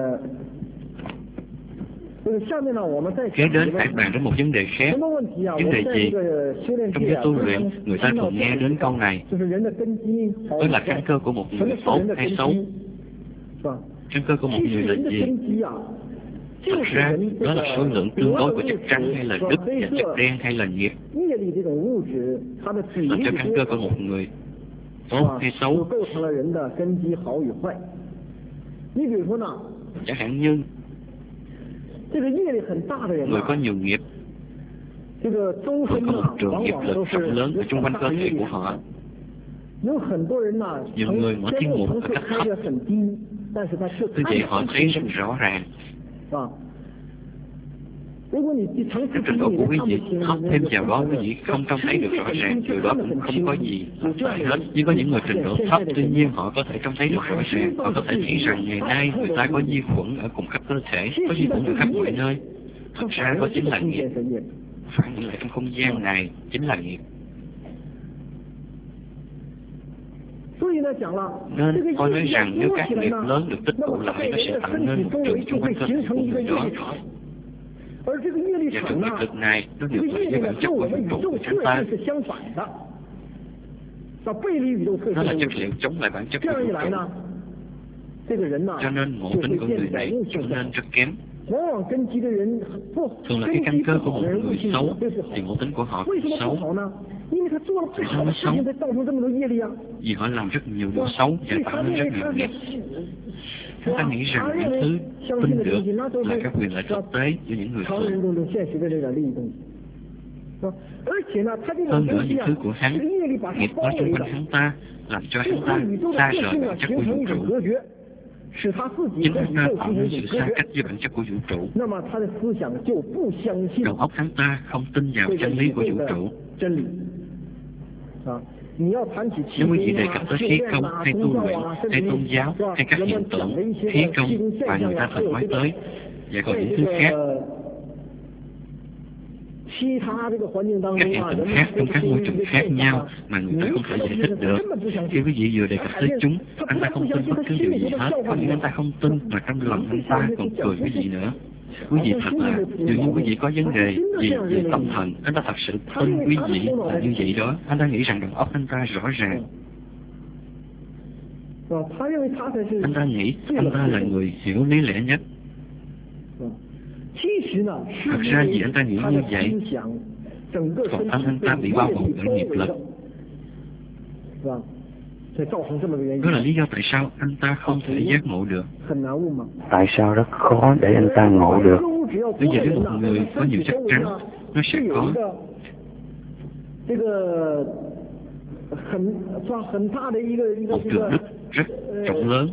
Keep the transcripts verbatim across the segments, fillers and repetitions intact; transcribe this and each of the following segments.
Kế đến hãy bàn đến một vấn đề khác. Vấn đề gì? Trong giới tu luyện, người ta thường nghe đến câu này, đó là căn cơ của một người tốt hay xấu. Căn cơ của một người là gì? Thật ra, đó là số lượng tương đối của chất trắng hay là đức và chất đen hay là nghiệp. Làm cho căn cơ của một người tốt hay xấu. Chẳng hạn như người có nhiều nghiệp, người có một trường nghiệp lực rộng lớn ở chung quanh cơ thể của họ. Nhiều người mở tiếng một ở cách thấp, như vậy họ thấy rất rõ ràng. Trong trình độ của quý vị thấp thêm vào đó, quý vị không trông thấy được rõ ràng, điều đó cũng không có gì là tệ hết. Nhưng có những người trình độ thấp, tuy nhiên họ có thể trông thấy được rõ ràng. Họ có thể thấy rằng ngày nay người ta có vi khuẩn ở cùng khắp cơ thể, có vi khuẩn ở khắp mọi nơi. Thật ra đó chính là nghiệp. Phản ứng lại trong không gian này chính là nghiệp. Nên tôi nói rằng nếu các nghiệp lớn được tích tụ lại, nó sẽ tạo nên một trường chung quanh cơ thể của người đó. Và trường nghiệp lực này nó ngược lại với bản chất của vũ trụ của chúng ta. Nó là chất liệu chống lại bản chất của vũ trụ. Cho nên ngộ tính của người này trở nên rất kém. Thường là cái căn cơ của một người xấu thì ngộ tính của họ cũng xấu. Tại sao nó xấu? Vì họ làm rất nhiều điều xấu và tạo nên rất nhiều nghiệp. Chúng ta nghĩ rằng những thứ tin được là các quyền lợi thực tế cho những người thường. Hơn nữa những thứ của hắn, nghiệp ở xung quanh hắn ta làm cho hắn ta xa rời bản chất của vũ trụ. Chính hắn ta tạo nên sự xa cách với bản chất của vũ trụ. Đầu óc hắn ta không tin vào chân lý của vũ trụ. Nếu quý vị đề cập tới khí công hay tu luyện hay tôn giáo hay các hiện tượng khí công mà người ta thường nói tới, và còn những thứ khác, các hiện tượng khác trong các môi trường khác nhau mà người ta không thể giải thích được, khi quý vị vừa đề cập tới chúng, anh ta không tin bất cứ điều gì hết. Có những anh ta không tin mà trong lòng anh ta còn cười quý vị nữa. Quý vị thật là, dường như quý vị có vấn đề gì về tâm thần, anh ta thật sự tin quý vị là như vậy đó. Anh ta nghĩ rằng đầu óc anh ta rõ ràng. Anh ta nghĩ anh ta là người hiểu lý lẽ nhất. Thật ra vì anh ta nghĩ như vậy, còn tâm anh ta bị bao bọc bởi nghiệp lực. Đó là lý do tại sao anh ta không thể giác ngộ được. Tại sao rất khó để anh ta ngộ được? Bây giờ nếu một người có nhiều chất trắng, nó sẽ có một trường đất rất rộng lớn,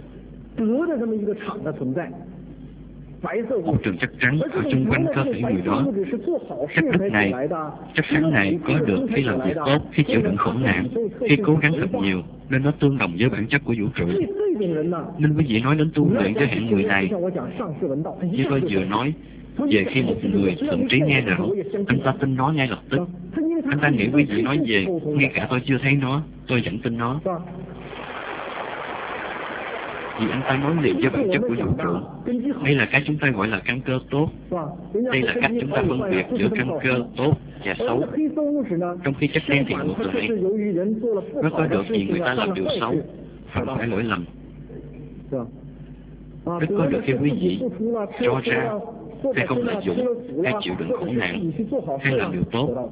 một trường chất trắng ở xung quanh cơ thể người đó. Chất đất này, chất trắng này có được khi làm việc tốt, khi chịu đựng khổ nạn, khi cố gắng thật nhiều, nên nó tương đồng với bản chất của vũ trụ. Nên quý vị nói đến tu luyện với hạng người này, như tôi vừa nói về khi một người thượng trí nghe đạo, anh ta tin nó ngay lập tức. Anh ta nghĩ quý vị nói về, ngay cả tôi chưa thấy nó, tôi vẫn tin nó. Vì anh ta nói liền với bản chất của vũ trụ. Đây là cái chúng ta gọi là căn cơ tốt. Đây là cách chúng ta phân biệt giữa căn cơ tốt và xấu. Trong khi chất đen thì ngược lại, nó có được vì người ta làm điều xấu, phạm phải lỗi lầm. Rất có được khi quý vị cho ra, hay không lợi dụng, hay chịu đựng khổ nạn, hay làm điều tốt.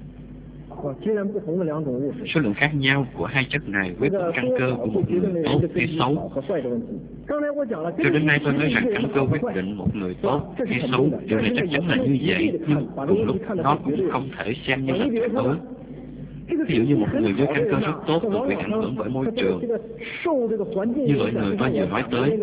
Số lượng khác nhau của hai chất này quyết định căn cơ của một người tốt hay xấu. Cho đến nay tôi nói rằng căn cơ quyết định một người tốt hay xấu. Điều này chắc chắn là như vậy, nhưng cùng lúc nó cũng không thể xem như là tuyệt đối. Ví dụ như một người với căn cơ rất tốt thường bị ảnh hưởng bởi môi trường, như loại người tôi vừa nói tới.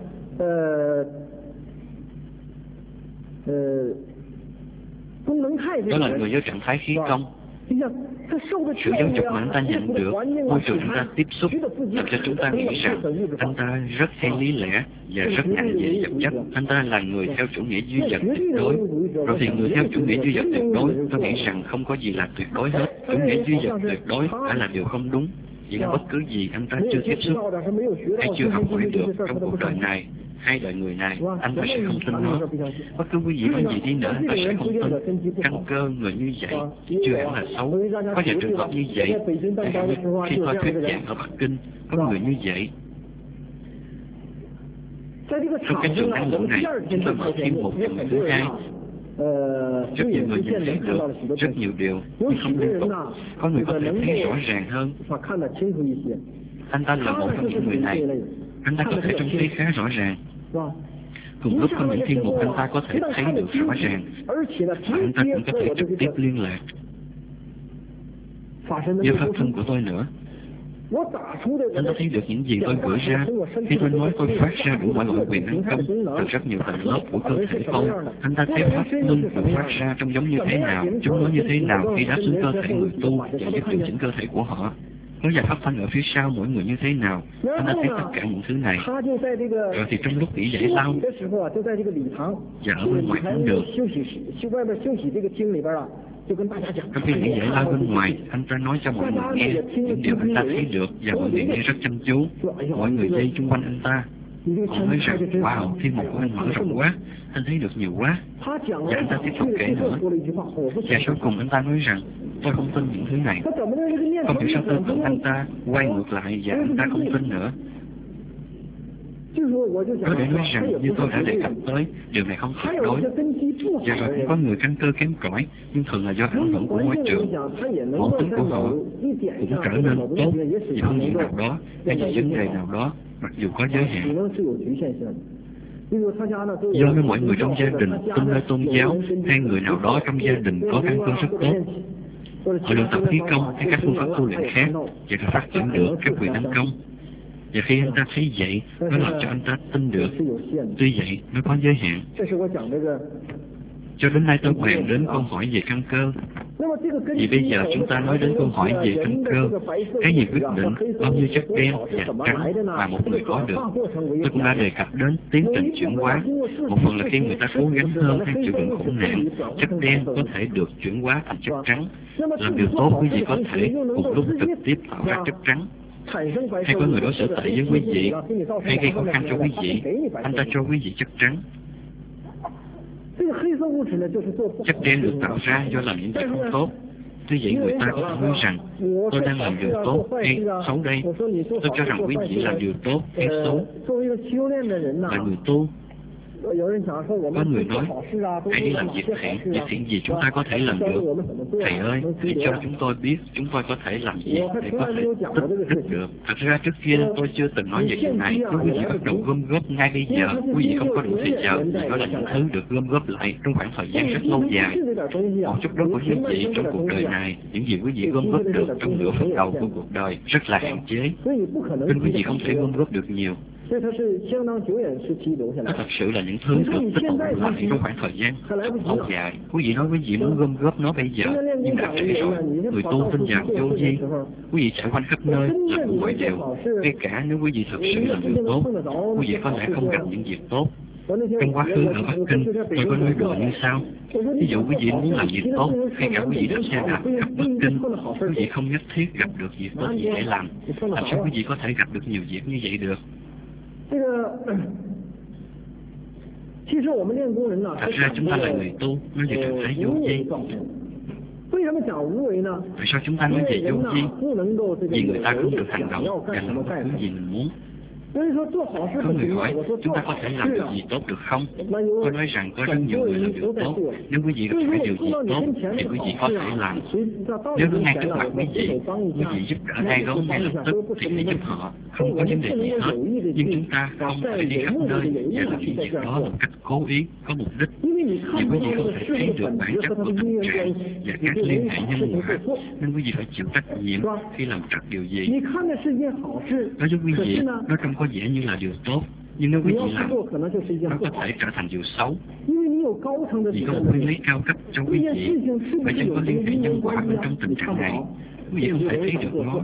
Đó là người với trạng thái khí công. Sự giáo dục mà anh ta nhận được, môi trường anh ta tiếp xúc, làm cho chúng ta nghĩ rằng anh ta rất hay lý lẽ và rất nặng về vật chất. Anh ta là người theo chủ nghĩa duy vật tuyệt đối. Rồi thì người theo chủ nghĩa duy vật tuyệt đối, tôi nghĩ rằng không có gì là tuyệt đối hết. Chủ nghĩa duy vật tuyệt đối đã là điều không đúng. Vì bất cứ gì anh ta chưa tiếp xúc hay chưa học hỏi được trong cuộc đời này hai loại người này, anh ta sẽ không tin nó. Bất cứ quý vị nói gì đi nữa, anh ta sẽ không tin. Căn cơ người như vậy chưa hẳn là xấu. Có vài trường hợp như vậy. Khi tôi thuyết giảng ở Bắc Kinh, có người như vậy. Trong cái trường năng lượng này, chúng tôi mở thêm một trường thứ hai. Rất nhiều người nhìn thấy được rất nhiều điều, nhưng không liên tục. Có người có thể thấy rõ ràng hơn. Anh ta là một trong những người này. Anh ta có thể trông thấy khá rõ ràng. Cùng lúc có những thiên mục anh ta có thể thấy được rõ ràng, và anh ta cũng có thể trực tiếp liên lạc. Như pháp thân của tôi nữa. Anh ta thấy được những gì tôi gửi ra. Khi tôi nói tôi phát ra đủ mọi loại quyền năng công từ rất nhiều tầng lớp của cơ thể tôi. Anh ta thấy pháp luân được phát ra trông giống như thế nào, chúng nó như thế nào khi đáp xuống cơ thể người tu và giúp điều chỉnh cơ thể của họ. Có giải pháp thanh ở phía sau mỗi người như thế nào. Anh ta thấy tất cả những thứ này. Rồi thì trong lúc nghỉ giải lao và ở bên ngoài thánh đường, trong khi nghỉ giải lao bên ngoài, anh ta nói cho mọi người nghe những điều anh ta thấy được, và mọi người nghe rất chăm chú. Mọi người dây chung quanh anh ta. Họ nói rằng, wow, thiên mục của anh mở rộng quá, anh thấy được nhiều quá. Và anh ta tiếp tục kể nữa. Và sau cùng anh ta nói rằng, tôi không tin những thứ này. Không hiểu sao tư tưởng anh ta quay ngược lại và anh ta không tin nữa. Có thể nói rằng, như tôi đã đề cập tới, điều này không tuyệt đối. Và rồi cũng có người căn cơ kém cỏi, nhưng thường là do ảnh hưởng của môi trường. Mẫu tính của họ cũng trở nên tốt vì phương diện nào đó, hay vì vấn đề nào đó, mặc dù có giới hạn. Do với mọi người trong gia đình tin nơi tôn giáo, hay người nào đó trong gia đình có căn cơ rất tốt, họ luyện tập khí công hay các phương pháp tu luyện khác, và đã phát triển được các quyền năng công. Và khi anh ta thấy vậy, nó làm cho anh ta tin được. Tuy vậy, nó có giới hạn. Cho đến nay tôi bàn đến câu hỏi về căn cơ. Vì bây giờ chúng ta nói đến câu hỏi về căn cơ. Cái gì quyết định bao nhiêu chất đen và trắng mà một người có được. Tôi cũng đã đề cập đến tiến trình chuyển hóa. Một phần là khi người ta cố gắng hơn hay chịu đựng khổ nạn, chất đen có thể được chuyển hóa thành chất trắng. Làm điều tốt quý vị có thể cùng lúc trực tiếp tạo ra chất trắng. Hay có người đối xử tệ với quý vị, hay gây khó khăn cho quý vị, anh ta cho quý vị chất trắng. Chất đen được tạo ra do làm những việc không tốt. Tuy vậy người ta có thể nói rằng, tôi đang làm điều tốt hay xấu đây. Tôi cho rằng quý vị làm điều tốt hay xấu. Là người tu. Có người nói, hãy đi làm việc thiện, việc thiện gì chúng ta có thể làm được. Thầy ơi, hãy cho chúng tôi biết chúng tôi có thể làm gì để có thể tích đức được. Thật ra trước kia tôi chưa từng nói về điều này. Nếu quý vị bắt đầu gom góp ngay bây giờ, quý vị không có đủ thời giờ, vì đó là những thứ được gom góp lại trong khoảng thời gian rất lâu dài. Một chút đó của quý vị trong cuộc đời này, những gì quý vị gom góp được trong nửa phần đầu của cuộc đời rất là hạn chế. Nên quý vị không thể gom góp được nhiều. Nó thật sự là những thứ được tích tụ lại trong khoảng thời gian lâu dài. Quý vị nói quý vị muốn gom góp nó bây giờ, nhưng đã trễ rồi. Người tu tin vào vô vi. Quý vị chạy quanh khắp nơi, làm mọi điều. Ngay cả nếu quý vị thật sự làm điều tốt, quý vị có lẽ không gặp những việc tốt. Trong quá khứ ở Bắc Kinh, tôi có nói đùa như sau. Ví dụ quý vị muốn làm việc tốt, hay cả quý vị đạp xe đạp khắp Bắc Kinh, quý vị không nhất thiết gặp được việc tốt gì để làm. Làm sao quý vị có thể gặp được nhiều việc như vậy được? Thật ra chúng ta là người tu, nói về trạng thái vô vi. Tại sao chúng ta nói về vô vi? Vì người ta không được hành động và làm bất cứ gì mình muốn. Có người hỏi, chúng ta có thể làm được gì tốt được không? Tôi nói rằng có rất nhiều người làm điều tốt. Nếu quý vị gặp phải điều gì tốt, thì quý vị có thể làm. Nếu nó ngay trước mặt quý vị, quý vị giúp đỡ ai đó ngay lập tức, thì hãy giúp họ. Không có vấn đề gì hết. Nhưng chúng ta không thể đi khắp nơi và làm những việc đó một cách cố ý, có mục đích. Vì quý vị không thể thấy được bản chất của tình trạng và các liên hệ nhân quả, nên quý vị phải chịu trách nhiệm khi làm trật điều gì. Đối với quý vị, nó không có vẻ như là điều tốt, nhưng nếu quý vị làm, nó có thể trở thành điều xấu. Vì có một nguyên lý cao cấp trong quý vị, phải chăng có liên hệ nhân quả bên trong tình trạng này. Quý vị không thể thấy được nó,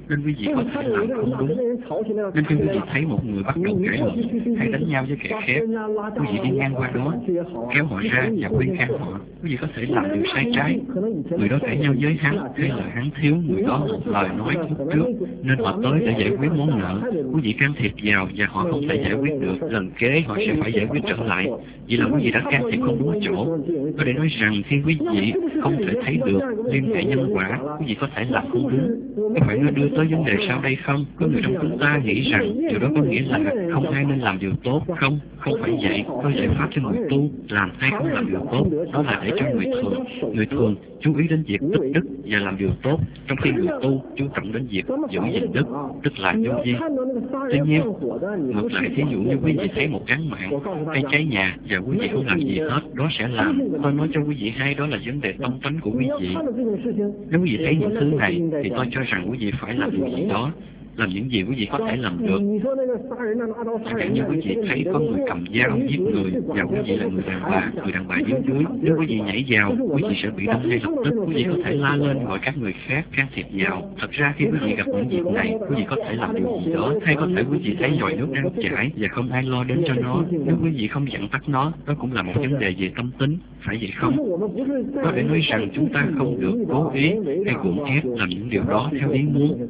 nên quý vị có thể làm không đúng. Nên khi quý vị thấy một người bắt đầu cãi lộn hay đánh nhau với kẻ khác, quý vị đi ngang qua đó, kéo họ ra và khuyên can họ, quý vị có thể làm điều sai trái. Người đó cãi nhau với hắn, hay là hắn thiếu người đó một lời nói lúc trước, nên họ tới để giải quyết món nợ. Quý vị can thiệp vào và họ không thể giải quyết được, lần kế họ sẽ phải giải quyết trở lại. Vậy là quý vị đã can thiệp không đúng chỗ. Có thể nói rằng khi quý vị không thể thấy được liên hệ nhân quả, quý vị có thể làm không đúng. Có phải nó đưa tới vấn đề sau đây không? Có người trong chúng ta nghĩ rằng điều đó có nghĩa là không ai nên làm điều tốt. Không, không phải vậy. Có giải pháp cho người tu làm hay không làm điều tốt, đó là để cho người thường. Người thường chú ý đến việc tích đức và làm điều tốt, trong khi người tu chú trọng đến việc giữ gìn đức, tức là vô vi. Tuy nhiên, ngược lại, thí dụ như quý vị thấy một án mạng hay cháy nhà và quý vị không làm gì hết, đó sẽ làm. Tôi nói cho quý vị hay, đó là vấn đề tâm tánh của quý vị. Nếu quý vị thấy những thứ này, thì tôi cho rằng quý vị phải làm điều gì đó. Làm những gì quý vị có thể làm được. Chẳng hạn như quý vị thấy có người cầm dao giết người và quý vị là người đàn bà, người đàn bà dưới dưới. Nếu quý vị nhảy vào, quý vị sẽ bị đâm ngay lập tức. Quý vị có thể la lên gọi các người khác can thiệp vào. Thật ra khi quý vị gặp những việc này, quý vị có thể làm điều gì đó. Hay có thể quý vị thấy dòng nước đang chảy và không ai lo đến cho nó. Nếu quý vị không dặn tắt nó, đó cũng là một vấn đề về tâm tính, phải vậy không? Có thể nói rằng chúng ta không được cố ý hay gượng ép làm những điều đó theo ý muốn.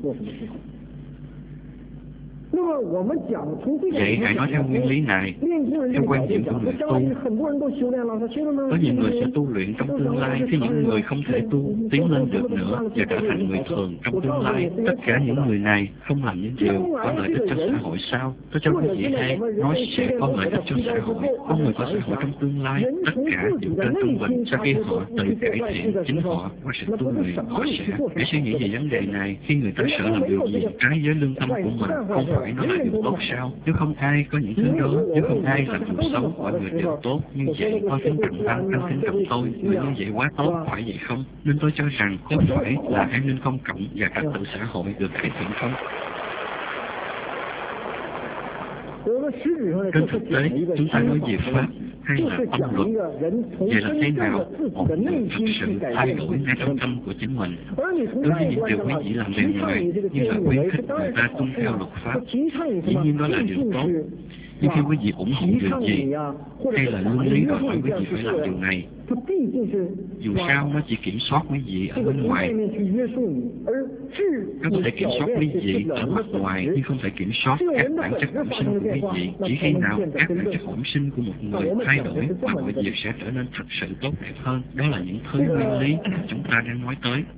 Vậy hãy nói theo nguyên lý này, theo quan điểm của người tu. Có nhiều người sẽ tu luyện trong tương lai, khi những người không thể tu tiến lên được nữa và trở thành người thường trong tương lai. Tất cả những người này không làm những điều có lợi ích cho xã hội sao? Tôi cho quý vị hay, nói sẽ có lợi ích cho xã hội. Có người có xã hội trong tương lai, tất cả đều trên trung bình. Sau khi họ tự cải thiện chính họ qua sự tu luyện, họ sẽ hãy suy nghĩ về vấn đề này. Khi người ta sợ làm điều gì trái với lương tâm của mình, không phải nó là điều tốt sao? Nếu không ai có những thứ đó, nếu không ai làm điều xấu, mọi người đều tốt. Như vậy, con kính trọng anh, anh kính trọng tôi, người như vậy quá tốt, phải vậy không? Nên tôi cho rằng có phải là an ninh công cộng và trật tự xã hội được cải thiện không? Trên thực tế, chúng ta nói về Pháp hay là tâm luật. Vậy là thế nào một người thật sự thay đổi ngay trong tâm của chính mình? Đối với những điều quý vị làm bề ngoài, như là khuyến khích người ta tuân theo luật pháp, dĩ nhiên đó là điều tốt. Nhưng khi quý vị ủng hộ điều gì, hay là luân lý đòi hỏi quý vị phải làm điều này, dù sao nó chỉ kiểm soát quý vị ở bên ngoài. Nó có thể kiểm soát quý vị ở mặt ngoài, nhưng không thể kiểm soát các bản chất bẩm sinh của quý vị. Chỉ khi nào các bản chất bẩm sinh của một người thay đổi, mà mọi việc sẽ trở nên thật sự tốt đẹp hơn. Đó là những thứ nguyên lý chúng ta đang nói tới.